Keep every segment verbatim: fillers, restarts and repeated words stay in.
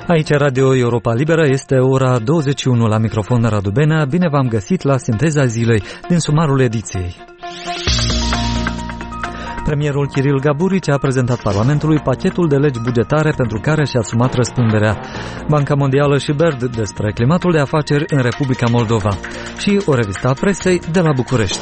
Aici Radio Europa Liberă, este ora douăzeci și unu, la microfon Radu Benea. Bine v-am găsit la sinteza zilei din sumarul ediției. Premierul Kiril Gaburici a prezentat Parlamentului pachetul de legi bugetare pentru care și-a asumat răspunderea. Banca Mondială și BERD despre climatul de afaceri în Republica Moldova și o revistă a presei de la București.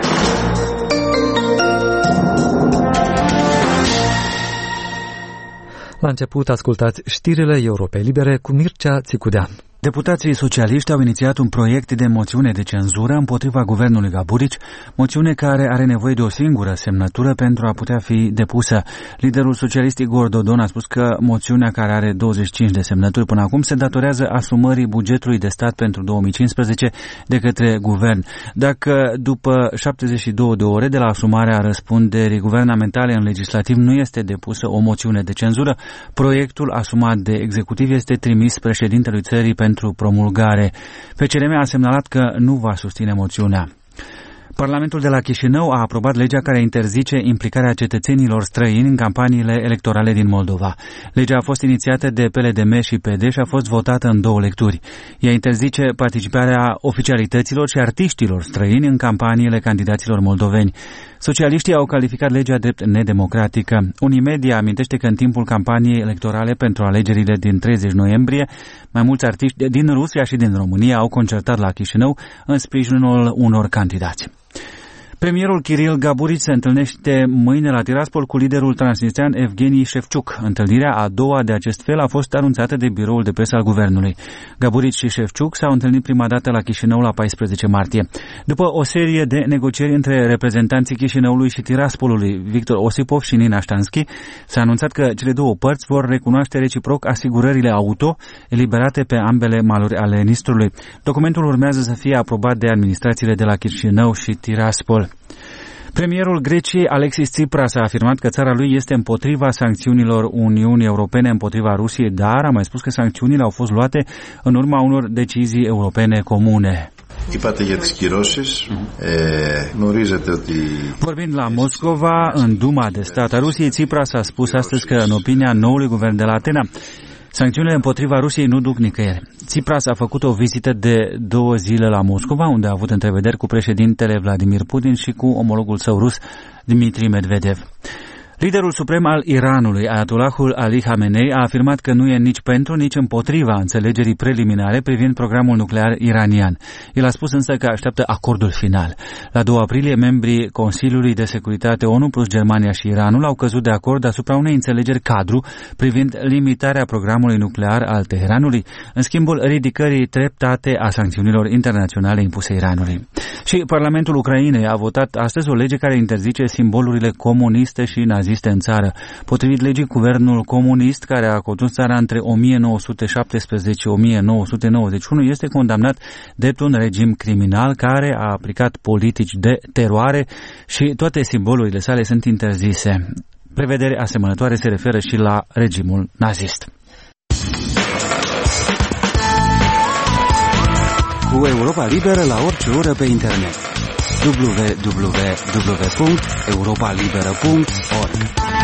La început ascultați știrile Europei Libere cu Mircea Țicudean. Deputații socialiști au inițiat un proiect de moțiune de cenzură împotriva guvernului Gaburici, moțiune care are nevoie de o singură semnătură pentru a putea fi depusă. Liderul socialist Igor Dodon a spus că moțiunea, care are douăzeci și cinci de semnături până acum, se datorează asumării bugetului de stat pentru două mii cincisprezece de către guvern. Dacă după șaptezeci și două de ore de la asumarea răspunderii guvernamentale în legislativ nu este depusă o moțiune de cenzură, proiectul asumat de executiv este trimis președintelui țării pentru pentru promulgare. P C R M a semnalat că nu va susține moțiunea. Parlamentul de la Chișinău a aprobat legea care interzice implicarea cetățenilor străini în campaniile electorale din Moldova. Legea a fost inițiată de P L D M și P D și a fost votată în două lecturi. Ea interzice participarea oficialităților și artiștilor străini în campaniile candidaților moldoveni. Socialiștii au calificat legea drept nedemocratică. Unimedia amintește că în timpul campaniei electorale pentru alegerile din treizeci noiembrie, mai mulți artiști din Rusia și din România au concertat la Chișinău în sprijinul unor candidați. Premierul Kiril Gaburici se întâlnește mâine la Tiraspol cu liderul transnistrean Evgeni Șefciuc. Întâlnirea a doua de acest fel a fost anunțată de biroul de presă al guvernului. Gaburici și Șefciuc s-au întâlnit prima dată la Chișinău la paisprezece martie. După o serie de negocieri între reprezentanții Chișinăului și Tiraspolului, Victor Osipov și Nina Ștanski, s-a anunțat că cele două părți vor recunoaște reciproc asigurările auto eliberate pe ambele maluri ale Nistrului. Documentul urmează să fie aprobat de administrațiile de la Chișinău și Tiraspol. Premierul Greciei Alexis Tsipras a afirmat că țara lui este împotriva sancțiunilor Uniunii Europene împotriva Rusiei, dar a mai spus că sancțiunile au fost luate în urma unor decizii europene comune. Vorbind la Moscova, în Duma de stat a Rusiei, Tsipras a spus astăzi că, în opinia noului guvern de la Atena, sancțiunile împotriva Rusiei nu duc nicăieri. Tsipras a făcut o vizită de două zile la Moscova, unde a avut întrevederi cu președintele Vladimir Putin și cu omologul său rus, Dmitri Medvedev. Liderul suprem al Iranului, Ayatollahul Ali Khamenei, a afirmat că nu e nici pentru, nici împotriva înțelegerii preliminare privind programul nuclear iranian. El a spus însă că așteaptă acordul final. La doi aprilie, membrii Consiliului de Securitate ONU plus Germania și Iranul au căzut de acord asupra unei înțelegeri cadru privind limitarea programului nuclear al Teheranului, în schimbul ridicării treptate a sancțiunilor internaționale impuse Iranului. Și Parlamentul Ucrainei a votat astăzi o lege care interzice simbolurile comuniste și naziste în țară. Potrivit legii, guvernul comunist care a condus țara între o mie nouă sute șaptesprezece și o mie nouă sute nouăzeci și unu este condamnat drept un regim criminal care a aplicat politici de teroare și toate simbolurile sale sunt interzise. Prevedere asemănătoare se referă și la regimul nazist. Cu Europa Liberă la orice oră pe internet. w w w punct europa liberă punct org.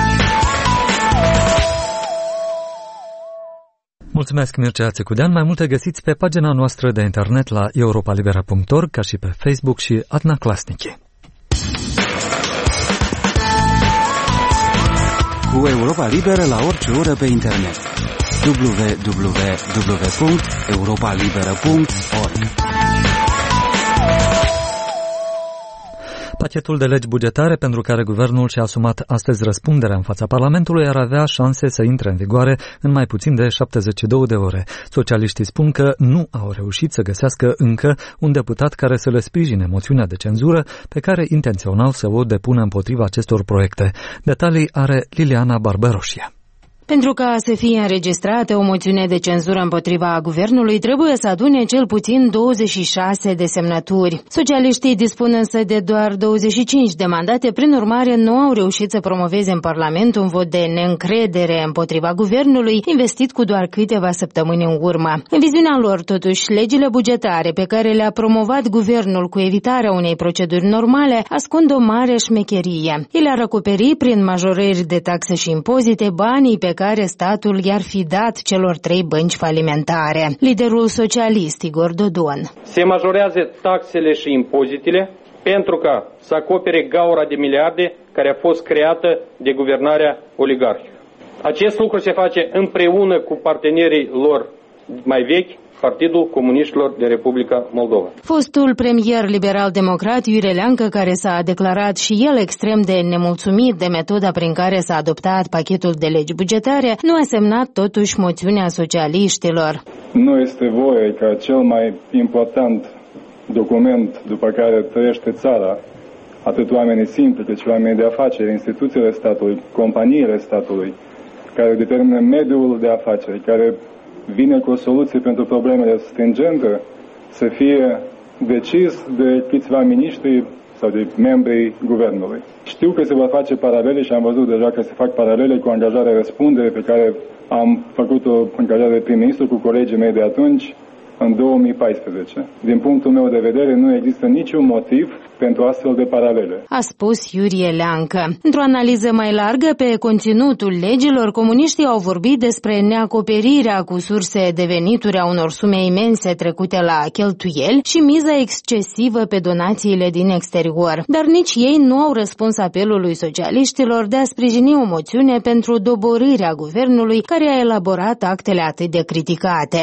Mulțumesc, Mircea Țicudean. Mai multe găsiți pe pagina noastră de internet la europa liberă punct org, ca și pe Facebook și Adna Klasnici. Cu Europa Liberă la orice oră pe internet. w w w punct europa liberă punct org. Pachetul de legi bugetare pentru care guvernul și-a asumat astăzi răspunderea în fața Parlamentului ar avea șanse să intre în vigoare în mai puțin de șaptezeci și două de ore. Socialiștii spun că nu au reușit să găsească încă un deputat care să le sprijine moțiunea de cenzură pe care intenționau să o depună împotriva acestor proiecte. Detalii are Liliana Barberoșia. Pentru ca să fie înregistrată o moțiune de cenzură împotriva guvernului, trebuie să adune cel puțin douăzeci și șase de semnături. Socialiștii dispun însă de doar douăzeci și cinci de mandate, prin urmare nu au reușit să promoveze în Parlament un vot de neîncredere împotriva guvernului, investit cu doar câteva săptămâni în urmă. În viziunea lor, totuși, legile bugetare pe care le-a promovat guvernul cu evitarea unei proceduri normale ascund o mare șmecherie. Ele ar acoperi prin majorări de taxe și impozite banii pe care statul i-ar fi dat celor trei bănci falimentare. Liderul socialist Igor Dodon. Se majorează taxele și impozitele pentru ca să acopere gaura de miliarde care a fost creată de guvernarea oligarhică. Acest lucru se face împreună cu partenerii lor mai vechi, Partidul Comuniștilor din Republica Moldova. Fostul premier liberal-democrat Iurie Leancă, care s-a declarat și el extrem de nemulțumit de metoda prin care s-a adoptat pachetul de legi bugetare, nu a semnat totuși moțiunea socialiștilor. Nu este voie ca cel mai important document după care trăiește țara, atât oamenii simpli cât și oamenii de afaceri, instituțiile statului, companiile statului, care determină mediul de afaceri, care vine cu o soluție pentru problemele stingente, să fie decis de câțiva miniștri sau de membrii guvernului. Știu că se vor face paralele și am văzut deja că se fac paralele cu angajarea răspundere pe care am făcut-o în calitate de prim-ministru cu colegii mei de atunci, în două mii paisprezece. Din punctul meu de vedere, nu există niciun motiv pentru astfel de paralele. A spus Iurie Leancă. Într-o analiză mai largă pe conținutul legilor, comuniștii au vorbit despre neacoperirea cu surse de venituri a unor sume imense trecute la cheltuieli și miza excesivă pe donațiile din exterior. Dar nici ei nu au răspuns apelului socialiștilor de a sprijini o moțiune pentru doborârea guvernului care a elaborat actele atât de criticate.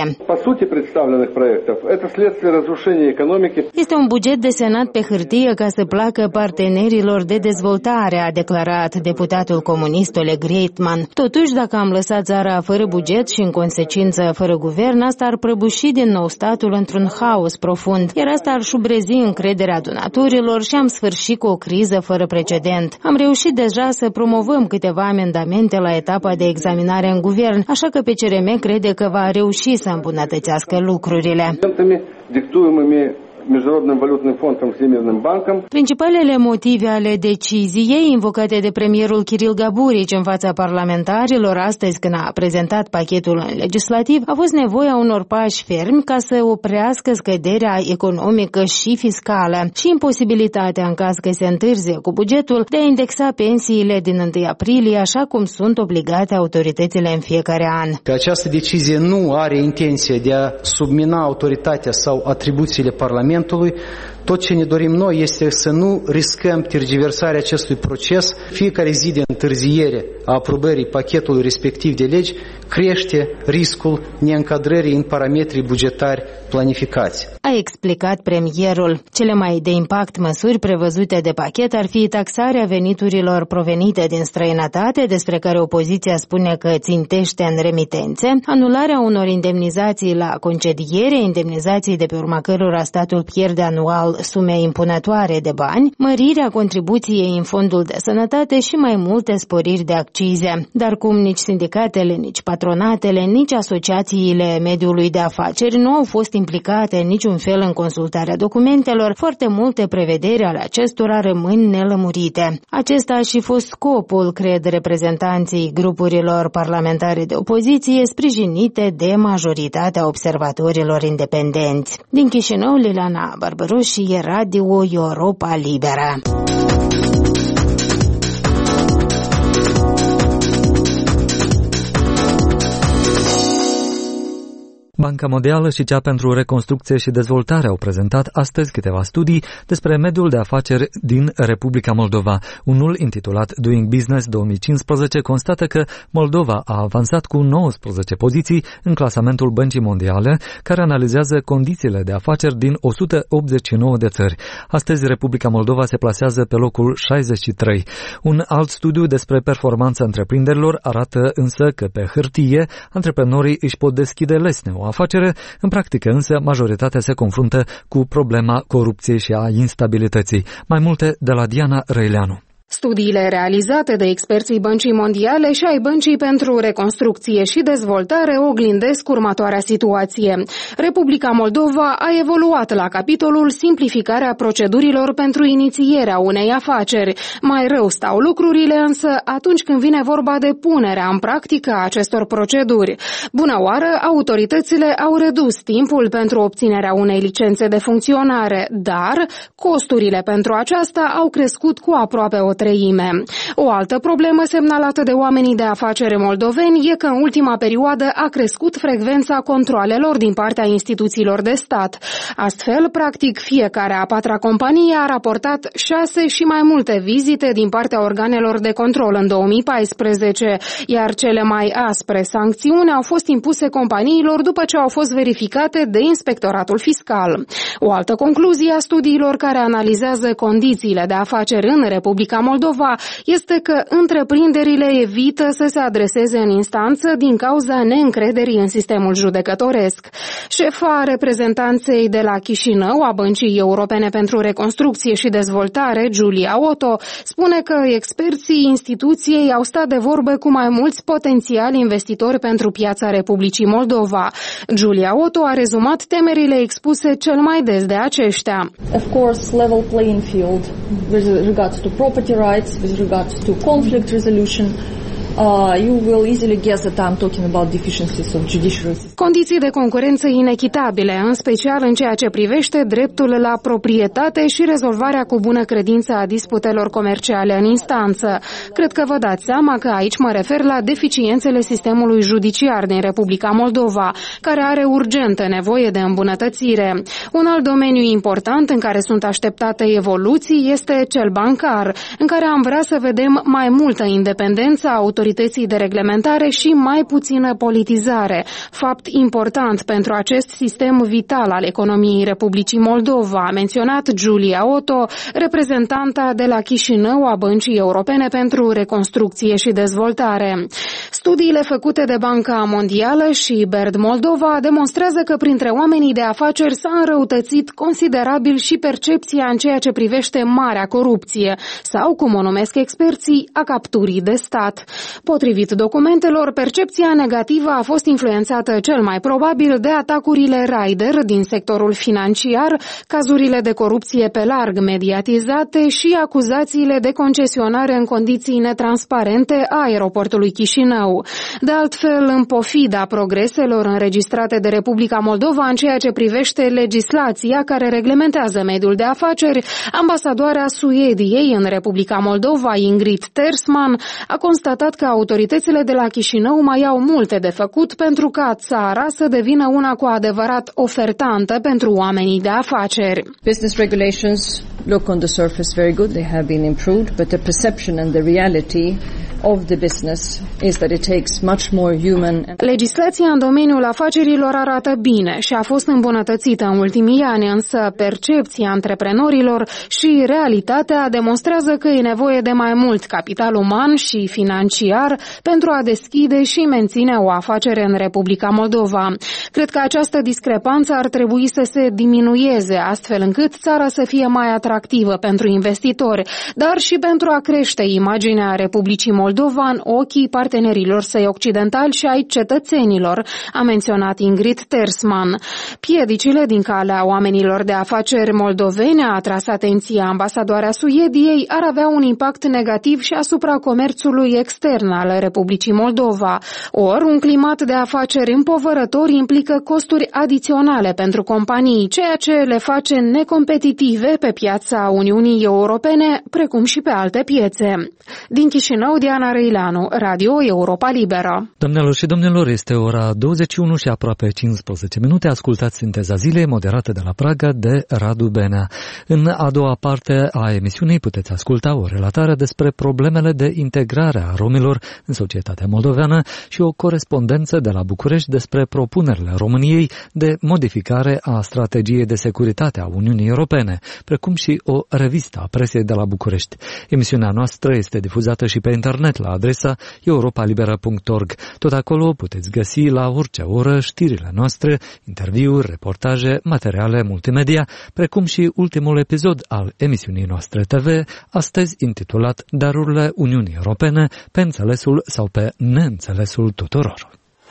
Este un buget desenat pe hârtie ca să placă partenerilor de dezvoltare, a declarat deputatul comunist Oleg Reitman. Totuși, dacă am lăsat țara fără buget și în consecință fără guvern, asta ar prăbuși din nou statul într-un haos profund, iar asta ar șubrezi încrederea donatorilor și am sfârșit cu o criză fără precedent. Am reușit deja să promovăm câteva amendamente la etapa de examinare în guvern, așa că P C R M crede că va reuși să îmbunătățească lucrurile. Международным валютным фондом, Всемирным банком. Principalele motive ale deciziei invocate de premierul Kiril Gaburici în fața parlamentarilor astăzi când a prezentat pachetul legislativ a fost nevoia unor pași fermi ca să oprească scăderea economică și fiscală și imposibilitatea în caz că se întârzie cu bugetul de a indexa pensiile din întâi aprilie așa cum sunt obligate autoritățile în fiecare an. Această decizie nu are intenția de a submina autoritatea sau atribuțiile Parlamentului. Tot ce ne dorim noi este să nu riscăm tergiversarea acestui proces. Fiecare zi de întârziere a aprobării pachetului respectiv de legi crește riscul neîncadrării în parametrii bugetari planificați. A explicat premierul. Cele mai de impact măsuri prevăzute de pachet ar fi taxarea veniturilor provenite din străinătate, despre care opoziția spune că țintește în remitențe, anularea unor indemnizații la concediere, indemnizații de pe urma cărora statul pierde anual sume impunătoare de bani, mărirea contribuției în fondul de sănătate și mai multe sporiri de accize. Dar cum nici sindicatele, nici patronatele, nici asociațiile mediului de afaceri nu au fost implicate în niciun fel în consultarea documentelor, foarte multe prevederi ale acestora rămân nelămurite. Acesta a și fost scopul, cred reprezentanții grupurilor parlamentare de opoziție, sprijinite de majoritatea observatorilor independenți. Din Chișinău, Liliana Barbaroși, Radio Europa Liberă. Banca Mondială și cea pentru reconstrucție și dezvoltare au prezentat astăzi câteva studii despre mediul de afaceri din Republica Moldova. Unul, intitulat Doing Business două mii cincisprezece, constată că Moldova a avansat cu nouăsprezece poziții în clasamentul Băncii Mondiale, care analizează condițiile de afaceri din o sută optzeci și nouă de țări. Astăzi, Republica Moldova se plasează pe locul șaizeci și trei. Un alt studiu despre performanța întreprinderilor arată însă că pe hârtie antreprenorii își pot deschide lesne o afacere, în practică însă majoritatea se confruntă cu problema corupției și a instabilității. Mai multe de la Diana Răileanu. Studiile realizate de experții Băncii Mondiale și ai Băncii pentru Reconstrucție și Dezvoltare oglindesc următoarea situație. Republica Moldova a evoluat la capitolul simplificarea procedurilor pentru inițierea unei afaceri. Mai rău stau lucrurile însă atunci când vine vorba de punerea în practică a acestor proceduri. Bună oară, autoritățile au redus timpul pentru obținerea unei licențe de funcționare, dar costurile pentru aceasta au crescut cu aproape o treime. treime. O altă problemă semnalată de oamenii de afaceri moldoveni e că în ultima perioadă a crescut frecvența controalelor din partea instituțiilor de stat. Astfel, practic, fiecare a patra companie a raportat șase și mai multe vizite din partea organelor de control în două mii paisprezece, iar cele mai aspre sancțiuni au fost impuse companiilor după ce au fost verificate de Inspectoratul Fiscal. O altă concluzie a studiilor care analizează condițiile de afaceri în Republica Moldova este că întreprinderile evită să se adreseze în instanță din cauza neîncrederii în sistemul judecătoresc. Șefa reprezentanței de la Chișinău a Băncii Europene pentru Reconstrucție și Dezvoltare, Giulia Otto, spune că experții instituției au stat de vorbă cu mai mulți potențiali investitori pentru piața Republicii Moldova. Giulia Otto a rezumat temerile expuse cel mai des de aceștia. Of course, level playing field with regards to property rights, with regards to conflict resolution. Uh, you will easily guess that I'm talking about deficiencies of judiciary system. Condiții de concurență inechitabile, în special în ceea ce privește dreptul la proprietate și rezolvarea cu bună credință a disputelor comerciale în instanță. Cred că vă dați seama că aici mă refer la deficiențele sistemului judiciar din Republica Moldova, care are urgentă nevoie de îmbunătățire. Un alt domeniu important în care sunt așteptate evoluții este cel bancar, în care am vrea să vedem mai multă independență a autorității autorității de reglementare și mai puțină politizare, fapt important pentru acest sistem vital al economiei Republicii Moldova, a menționat Giulia Otto, reprezentanta de la Chișinău a Băncii Europene pentru Reconstrucție și Dezvoltare. Studiile făcute de Banca Mondială și Baird Moldova demonstrează că printre oamenii de afaceri s-a înrăutățit considerabil și percepția în ceea ce privește marea corupție sau, cum o numesc experții, a capturii de stat. Potrivit documentelor, percepția negativă a fost influențată cel mai probabil de atacurile Raider din sectorul financiar, cazurile de corupție pe larg mediatizate și acuzațiile de concesionare în condiții netransparente a aeroportului Chișinău. De altfel, în pofida progreselor înregistrate de Republica Moldova în ceea ce privește legislația care reglementează mediul de afaceri, ambasadoarea Suediei în Republica Moldova, Ingrid Tersman, a constatat că autoritățile de la Chișinău mai au multe de făcut pentru ca țara să devină una cu adevărat ofertantă pentru oamenii de afaceri. Business regulations look on the surface very good. They have been improved, but the perception and the reality of the business is that it takes much more human. Legislația în domeniul afacerilor arată bine și a fost îmbunătățită în ultimii ani, însă percepția antreprenorilor și realitatea demonstrează că e nevoie de mai mult capital uman și financiar pentru a deschide și menține o afacere în Republica Moldova. Cred că această discrepanță ar trebui să se diminueze, astfel încât țara să fie mai atractivă pentru investitori, dar și pentru a crește imaginea Republicii Moldova în ochii partenerilor săi occidentali și ai cetățenilor, a menționat Ingrid Tersman. Piedicile din calea oamenilor de afaceri moldoveni, a atras atenția ambasadoarea Suediei, ar avea un impact negativ și asupra comerțului extern al Republicii Moldova. Ori, un climat de afaceri împovărător implică costuri adiționale pentru companii, ceea ce le face necompetitive pe piața Uniunii Europene, precum și pe alte piețe. Din Chișinău, Diana Răileanu, Radio Europa Liberă. Doamnelor și domnilor, este ora douăzeci și unu și aproape cincisprezece minute. Ascultați Sinteza Zilei, moderată de la Praga de Radu Benea. În a doua parte a emisiunii puteți asculta o relatare despre problemele de integrare a romilor în societatea moldoveană și o corespondență de la București despre propunerile României de modificare a strategiei de securitate a Uniunii Europene, precum și o revistă a presei de la București. Emisiunea noastră este difuzată și pe internet la adresa europa libera punct org. Tot acolo puteți găsi la orice oră știrile noastre, interviuri, reportaje, materiale multimedia, precum și ultimul episod al emisiunii noastre T V, astăzi intitulat Darurile Uniunii Europene, pe înțelesul sau pe neînțelesul tuturor.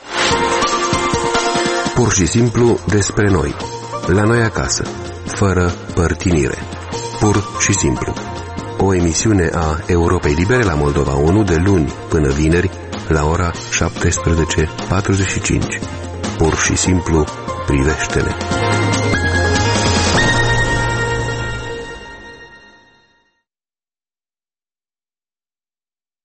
Pur și simplu despre noi, la noi acasă, fără părtinire. Pur și simplu. O emisiune a Europei Libere la Moldova unu de luni până vineri la ora șaptesprezece patruzeci și cinci. Pur și simplu privește-ne.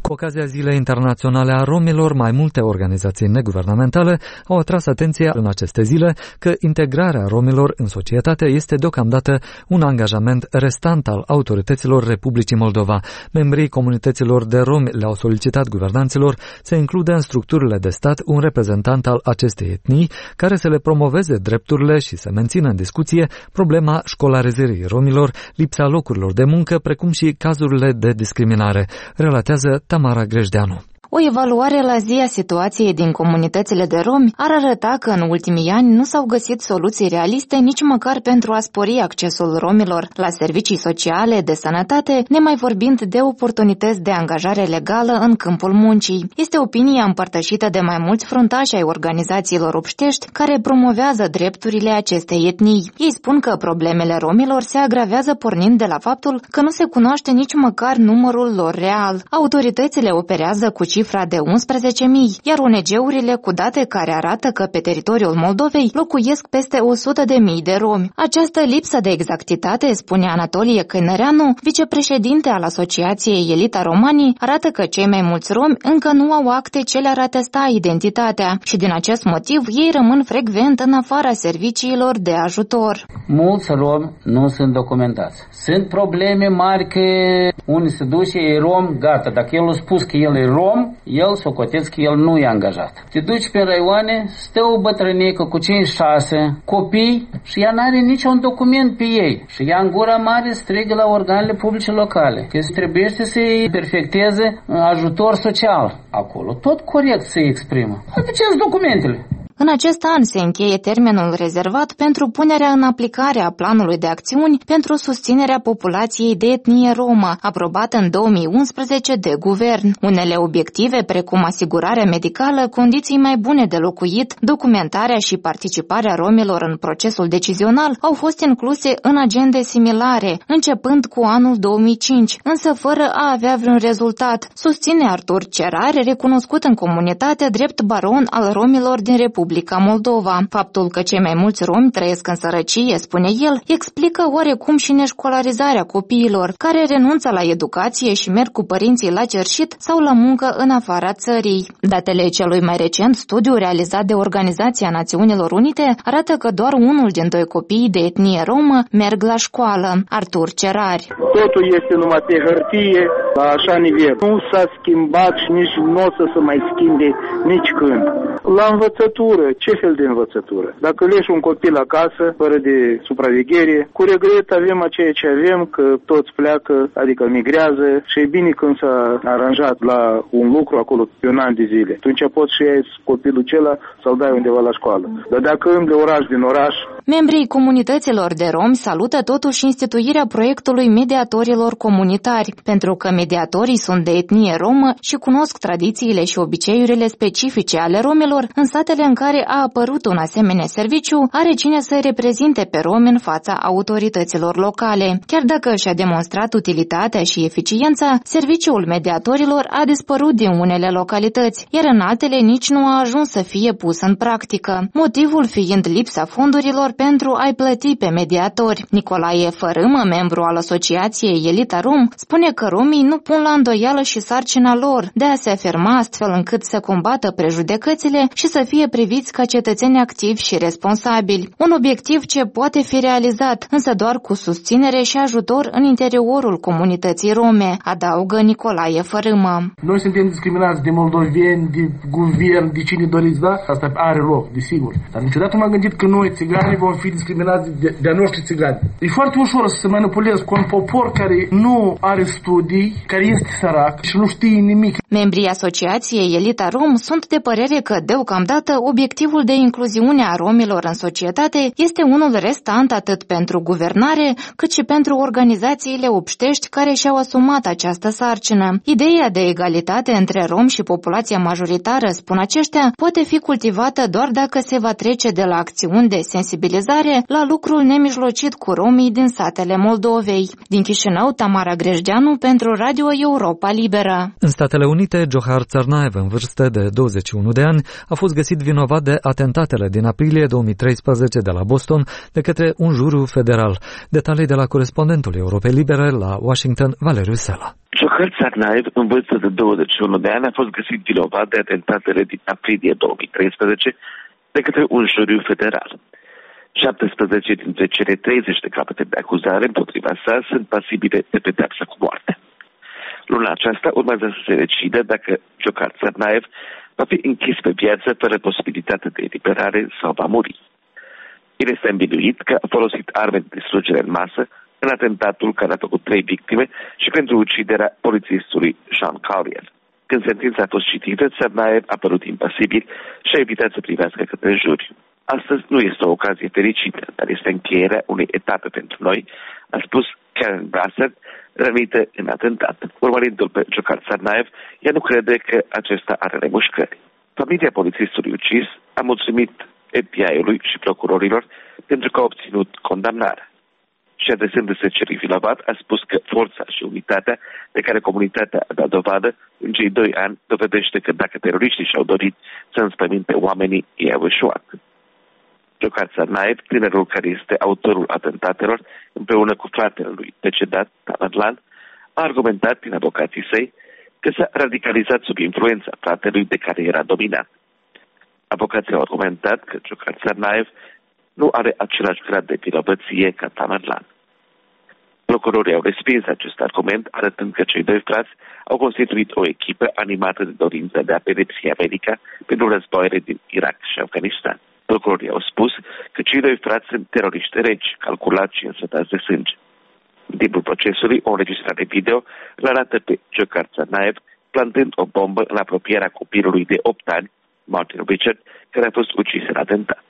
Cu ocazia Zilei Internaționale a Romilor, mai multe organizații neguvernamentale au atras atenția în aceste zile că integrarea romilor în societate este deocamdată un angajament restant al autorităților Republicii Moldova. Membrii comunităților de romi le-au solicitat guvernanților să includă în structurile de stat un reprezentant al acestei etnii care să le promoveze drepturile și să mențină în discuție problema școlarizării romilor, lipsa locurilor de muncă, precum și cazurile de discriminare, relatează Tamara Grejdeanu. O evaluare la zi a situației din comunitățile de romi ar arăta că în ultimii ani nu s-au găsit soluții realiste nici măcar pentru a spori accesul romilor la servicii sociale, de sănătate, nemai vorbind de oportunități de angajare legală în câmpul muncii. Este opinia împărtășită de mai mulți fruntași ai organizațiilor obștești care promovează drepturile acestei etnii. Ei spun că problemele romilor se agravează pornind de la faptul că nu se cunoaște nici măcar numărul lor real. Autoritățile operează cu cifra de unsprezece mii, iar O N G-urile cu date care arată că pe teritoriul Moldovei locuiesc peste o sută de mii de romi. Această lipsă de exactitate, spune Anatolie Căinăreanu, vicepreședinte al Asociației Elita Romanii, arată că cei mai mulți romi încă nu au acte ce le-ar atesta identitatea și din acest motiv ei rămân frecvent în afara serviciilor de ajutor. Mulți romi nu sunt documentați. Sunt probleme mari că unii se duce, e rom, gata, dacă el a spus că el e rom, el socoteți că el nu e angajat. Te duci pe raioane, stă o bătrânică cu cinci șase copii și ea n-are niciun document pe ei. Și ea în gura mare strigă la organele publice locale că se trebuie să-i perfecteze ajutor social acolo. Tot corect se exprimă. Aduceți documentele. În acest an se încheie termenul rezervat pentru punerea în aplicare a planului de acțiuni pentru susținerea populației de etnie romă, aprobat în două mii unsprezece de guvern. Unele obiective, precum asigurarea medicală, condiții mai bune de locuit, documentarea și participarea romilor în procesul decizional, au fost incluse în agende similare, începând cu anul două mii cinci, însă fără a avea vreun rezultat, susține Artur Cerar, recunoscut în comunitate drept baron al romilor din Republica Moldova. Faptul că cei mai mulți romi trăiesc în sărăcie, spune el, explică oarecum și neșcolarizarea copiilor, care renunță la educație și merg cu părinții la cerșit sau la muncă în afara țării. Datele celui mai recent studiu realizat de Organizația Națiunilor Unite arată că doar unul din doi copii de etnie romă merg la școală. Artur Cerari. Totul este numai pe hârtie, la așa nivel. Nu s-a schimbat și nici nu o să se mai schimbe nici când. La învățătură, ce fel de învățătură? Dacă leși un copil acasă, fără de supraveghere, cu regret avem a ceea ce avem, că toți pleacă, adică migrează și e bine când s-a aranjat la un lucru acolo pe un an de zile. Atunci poți și ai copilul acela să-l dai undeva la școală. Dar dacă îmi de oraș din oraș... Membrii comunităților de romi salută totuși instituirea proiectului mediatorilor comunitari, pentru că mediatorii sunt de etnie romă și cunosc tradițiile și obiceiurile specifice ale romilor. În satele în care a apărut un asemenea serviciu, are cine să reprezinte pe romi în fața autorităților locale. Chiar dacă și-a demonstrat utilitatea și eficiența, serviciul mediatorilor a dispărut din unele localități, iar în altele nici nu a ajuns să fie pus în practică, motivul fiind lipsa fondurilor pentru a-i plăti pe mediatori. Nicolae Fărâmă, membru al Asociației Elita Rom, spune că romii nu pun la îndoială și sarcina lor de a se afirma astfel încât să combată prejudecățile și să fie priviți ca cetățeni activi și responsabili. Un obiectiv ce poate fi realizat, însă doar cu susținere și ajutor în interiorul comunității rome, adaugă Nicolae Fărâmă. Noi suntem discriminați de moldoveni, de guvern, de cine doriți, da? Asta are loc, desigur. Dar niciodată m-am gândit că noi, țigani, vom fi discriminați de, de-a noștri țigani. E foarte ușor să se manipulezi cu un popor care nu are studii, care este sărac și nu știe nimic. Membrii Asociației Elita Rom sunt de părere că, deocamdată, obiectivul de incluziune a romilor în societate este unul restant atât pentru guvernare, cât și pentru organizațiile obștești care și-au asumat această sarcină. Ideea de egalitate între romi și populația majoritară, spun aceștia, poate fi cultivată doar dacă se va trece de la acțiuni de sensibilizare la lucrul nemijlocit cu romii din satele Moldovei. Din Chișinău, Tamara Grejdeanu pentru Radio Europa Liberă. În Statele Unite, Johar Tsarnaev, în vârstă de douăzeci și unu de ani, a fost găsit vinovat vinovat de atentatele din aprilie două mii treisprezece de la Boston de către un juriu federal. Detalii de la corespondentul Europei Libere la Washington, Valeriu Sela. Dzhokhar Tsarnaev, în vârstă de douăzeci și unu de ani, a fost găsit vinovat de atentatele din aprilie două mii treisprezece de către un juriu federal. șaptesprezece dintre cele treizeci de capete de acuzare împotriva sa sunt pasibile de pedeapsă cu moarte. Luna aceasta urmează să se decide dacă Dzhokhar Tsarnaev va fi închis pe viață fără posibilitate de eliberare sau va muri. El este învinuit că a folosit arme de distrugere în masă în atentatul care a făcut trei victime și pentru uciderea polițistului Sean Collier. Când sentința a fost citită, Tsarnaev a părut impasibil și a evitat să privească către juriu. Astăzi nu este o ocazie fericită, dar este încheierea unei etape pentru noi, a spus Karen Brassard, rănită în atentat. Urmărindu-l pe Dzhokhar Tsarnaev, ea nu crede că acesta are remușcări. Familia polițistului ucis a mulțumit F B I-ului și procurorilor pentru că au obținut condamnarea. Și adresându-se celui vinovat, a spus că forța și unitatea de care comunitatea a dat dovadă în cei doi ani dovedește că dacă teroriștii și-au dorit să înspăiminte oamenii, ei au eșuat. Dzhokhar Tsarnaev, tinerul care este autorul atentatelor, împreună cu fratele lui decedat, Tamerlan, a argumentat prin avocații săi că s-a radicalizat sub influența fratelui de care era dominat. Avocații au argumentat că Dzhokhar Tsarnaev nu are același grad de vinovăție ca Tamerlan. Procurorii au respins acest argument, arătând că cei doi frați au constituit o echipă animată de dorința de a pedepsi America pentru războaiele din Irak și Afganistan. Procurorii au spus că cei doi frați sunt teroriști regi, calculați și însătați de sânge. În timpul procesului, o înregistrare video îl arată pe Dzhokhar Tsarnaev plantând o bombă în apropierea copilului de opt ani, Martin Richard, care a fost ucis în atentat.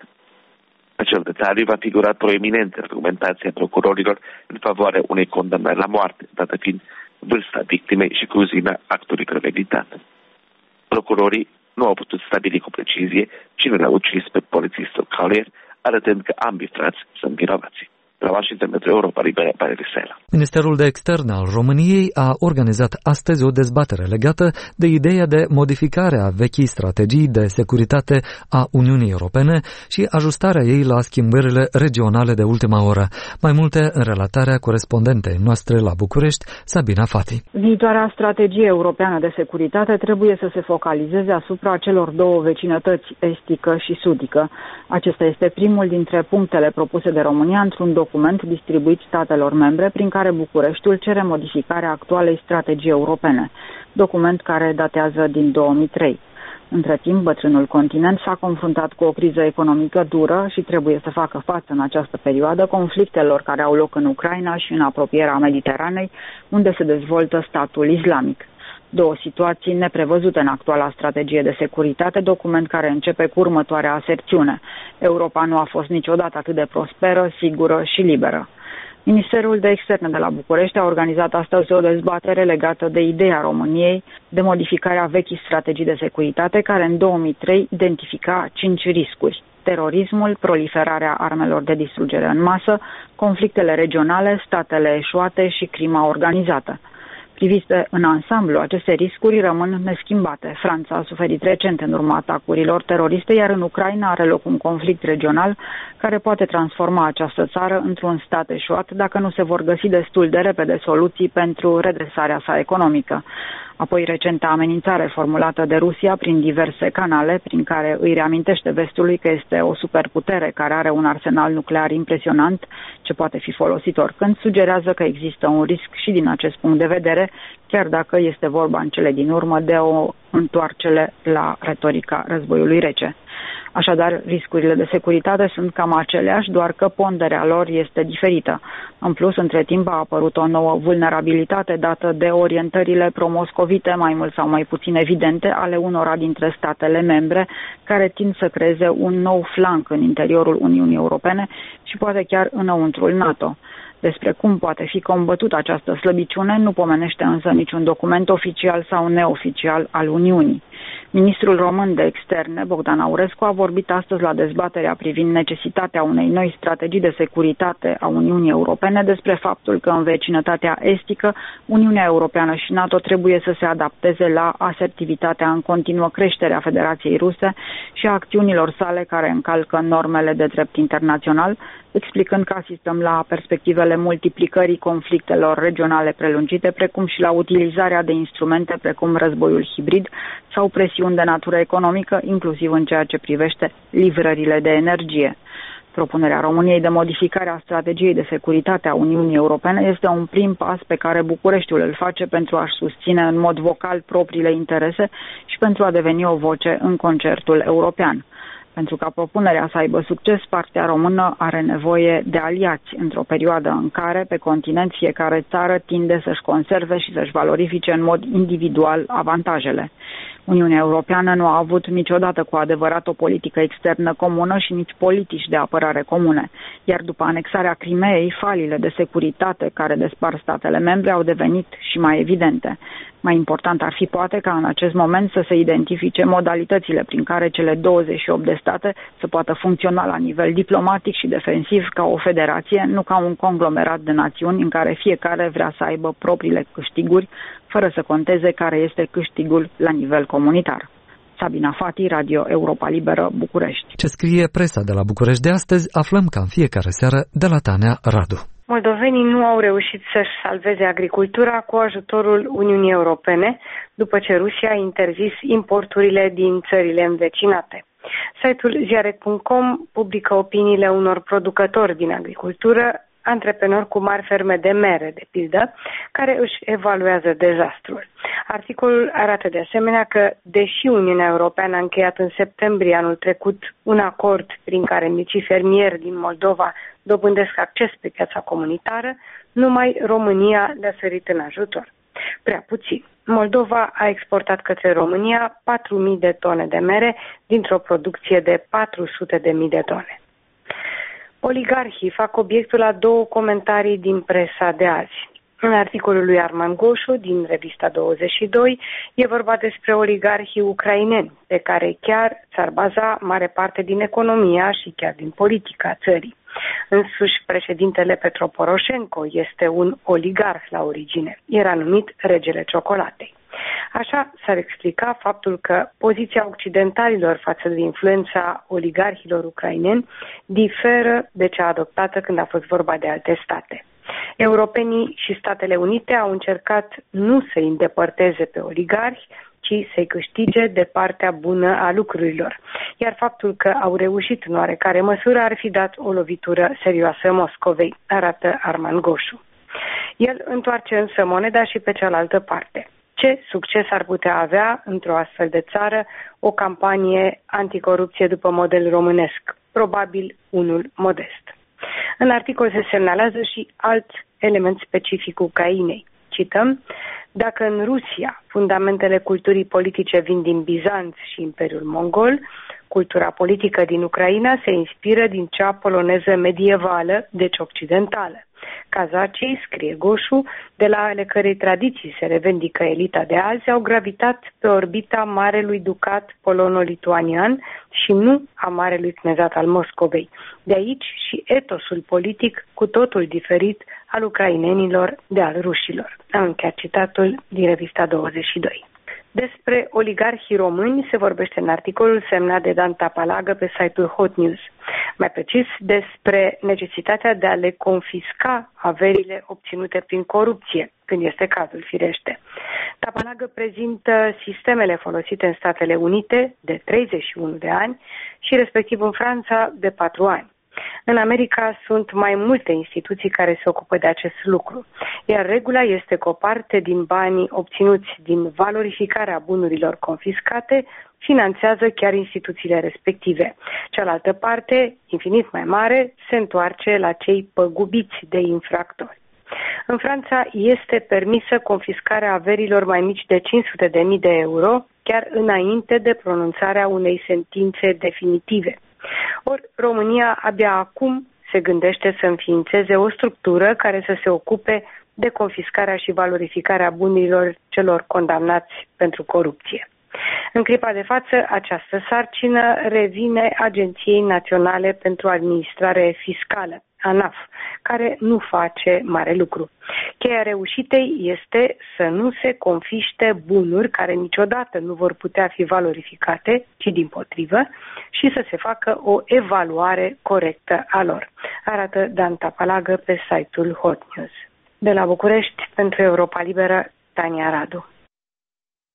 Acel detaliu va figura proeminent în argumentația procurorilor în favoarea unei condamnări la moarte, dată fiind vârsta victimei și cruzimea actului premeditat. Procurorii nu au putut stabili cu precizie cine l-a ucis pe polițistul Collier, arătând că ambii frați sunt vinovați. La Washington, pentru Europa Liberă, Parelisela. Ministerul de Externe al României a organizat astăzi o dezbatere legată de ideea de modificare a vechii strategii de securitate a Uniunii Europene și ajustarea ei la schimbările regionale de ultima oră. Mai multe în relatarea corespondentei noastre la București, Sabina Fati. Viitoarea strategie europeană de securitate trebuie să se focalizeze asupra celor două vecinătăți, estică și sudică. Acesta este primul dintre punctele propuse de România într-un document document distribuit statelor membre prin care Bucureștiul cere modificarea actualei strategii europene, document care datează din două mii trei. Între timp, bătrânul continent s-a confruntat cu o criză economică dură și trebuie să facă față în această perioadă conflictelor care au loc în Ucraina și în apropierea Mediteranei, unde se dezvoltă statul islamic. Două situații neprevăzute în actuala strategie de securitate, document care începe cu următoarea aserțiune. Europa nu a fost niciodată atât de prosperă, sigură și liberă. Ministerul de Externe de la București a organizat astăzi o dezbatere legată de ideea României de modificarea vechii strategii de securitate, care în două mii trei identifica cinci riscuri: terorismul, proliferarea armelor de distrugere în masă, conflictele regionale, statele eșuate și crima organizată. Privite în ansamblu, aceste riscuri rămân neschimbate. Franța a suferit recent în urma atacurilor teroriste, iar în Ucraina are loc un conflict regional care poate transforma această țară într-un stat eșuat dacă nu se vor găsi destul de repede soluții pentru redresarea sa economică. Apoi recenta amenințare formulată de Rusia prin diverse canale, prin care îi reamintește vestului că este o superputere care are un arsenal nuclear impresionant, ce poate fi folosit oricând, sugerează că există un risc și din acest punct de vedere, chiar dacă este vorba în cele din urmă de o întoarcere la retorica războiului rece. Așadar, riscurile de securitate sunt cam aceleași, doar că ponderea lor este diferită. În plus, între timp a apărut o nouă vulnerabilitate dată de orientările pro-moscovite, mai mult sau mai puțin evidente, ale unora dintre statele membre, care tind să creeze un nou flanc în interiorul Uniunii Europene și poate chiar înăuntrul NATO. Despre cum poate fi combătută această slăbiciune nu pomenește însă niciun document oficial sau neoficial al Uniunii. Ministrul român de externe, Bogdan Aurescu, a vorbit astăzi la dezbaterea privind necesitatea unei noi strategii de securitate a Uniunii Europene despre faptul că în vecinătatea estică, Uniunea Europeană și NATO trebuie să se adapteze la asertivitatea în continuă creștere a Federației Ruse și a acțiunilor sale care încalcă normele de drept internațional, explicând că asistăm la perspectivele multiplicării conflictelor regionale prelungite, precum și la utilizarea de instrumente precum războiul hibrid sau presiuni de natură economică, inclusiv în ceea ce privește livrările de energie. Propunerea României de modificare a strategiei de securitate a Uniunii Europene este un prim pas pe care Bucureștiul îl face pentru a-și susține în mod vocal propriile interese și pentru a deveni o voce în concertul european. Pentru ca propunerea să aibă succes, partea română are nevoie de aliați într-o perioadă în care, pe continent, fiecare țară tinde să-și conserve și să-și valorifice în mod individual avantajele. Uniunea Europeană nu a avut niciodată cu adevărat o politică externă comună și nici politici de apărare comune, iar după anexarea Crimeei, falile de securitate care despart statele membre au devenit și mai evidente. Mai important ar fi poate ca în acest moment să se identifice modalitățile prin care cele douăzeci și opt de state să poată funcționa la nivel diplomatic și defensiv ca o federație, nu ca un conglomerat de națiuni în care fiecare vrea să aibă propriile câștiguri, fără să conteze care este câștigul la nivel comunitar. Sabina Fati, Radio Europa Liberă, București. Ce scrie presa de la București de astăzi, aflăm ca în fiecare seară de la Tania Radu. Moldovenii nu au reușit să-și salveze agricultura cu ajutorul Uniunii Europene, după ce Rusia a interzis importurile din țările învecinate. Site-ul ziare punct com publică opiniile unor producători din agricultură, antreprenori cu mari ferme de mere, de pildă, care își evaluează dezastrul. Articolul arată de asemenea că, deși Uniunea Europeană a încheiat în septembrie anul trecut un acord prin care micii fermieri din Moldova dobândesc acces pe piața comunitară, numai România le-a sărit în ajutor. Prea puțin. Moldova a exportat către România patru mii de tone de mere dintr-o producție de patru sute de mii de tone. Oligarhii fac obiectul a două comentarii din presa de azi. În articolul lui Arman Goșu, din revista douăzeci și doi, e vorba despre oligarhii ucraineni, pe care chiar s-ar baza mare parte din economia și chiar din politica țării. Însuși, președintele Petro Poroșenko este un oligarh la origine. Era numit regele ciocolatei. Așa s-ar explica faptul că poziția occidentalilor față de influența oligarhilor ucraineni diferă de cea adoptată când a fost vorba de alte state. Europenii și Statele Unite au încercat nu să-i îndepărteze pe oligarhi, ci să-i câștige de partea bună a lucrurilor. Iar faptul că au reușit în oarecare măsură ar fi dat o lovitură serioasă Moscovei, arată Arman Goșu. El întoarce însă moneda și pe cealaltă parte. Ce succes ar putea avea într-o astfel de țară o campanie anticorupție după model românesc? Probabil unul modest. În articol se semnalează și alt element specific Ucrainei. Cităm: dacă în Rusia fundamentele culturii politice vin din Bizanț și Imperiul Mongol, cultura politică din Ucraina se inspiră din cea poloneză medievală, deci occidentală. Kazacii, scrie Goșu, de la ale cărei tradiții se revendică elita de azi, au gravitat pe orbita Marelui Ducat polono-lituanian și nu a Marelui Cnezat al Moscovei. De aici și etosul politic cu totul diferit al ucrainenilor de al rușilor. Am încheiat citatul din revista douăzeci și doi. Despre oligarhii români se vorbește în articolul semnat de Dan Tapalagă pe site-ul Hot News. Mai precis, despre necesitatea de a le confisca averile obținute prin corupție, când este cazul, firește. Tapalagă prezintă sistemele folosite în Statele Unite de treizeci și unu de ani și respectiv în Franța de patru ani. În America sunt mai multe instituții care se ocupă de acest lucru, iar regula este că o parte din banii obținuți din valorificarea bunurilor confiscate finanțează chiar instituțiile respective. Cealaltă parte, infinit mai mare, se întoarce la cei păgubiți de infractori. În Franța este permisă confiscarea averilor mai mici de cinci sute de mii de euro, chiar înainte de pronunțarea unei sentințe definitive. Ori România abia acum se gândește să înființeze o structură care să se ocupe de confiscarea și valorificarea bunurilor celor condamnați pentru corupție. În clipa de față, această sarcină revine Agenției Naționale pentru Administrare Fiscală, ANAF, care nu face mare lucru. Cheia reușitei este să nu se confiște bunuri care niciodată nu vor putea fi valorificate, ci dimpotrivă, și să se facă o evaluare corectă a lor, arată Dan Tapalagă pe site-ul Hot News. De la București, pentru Europa Liberă, Tania Radu.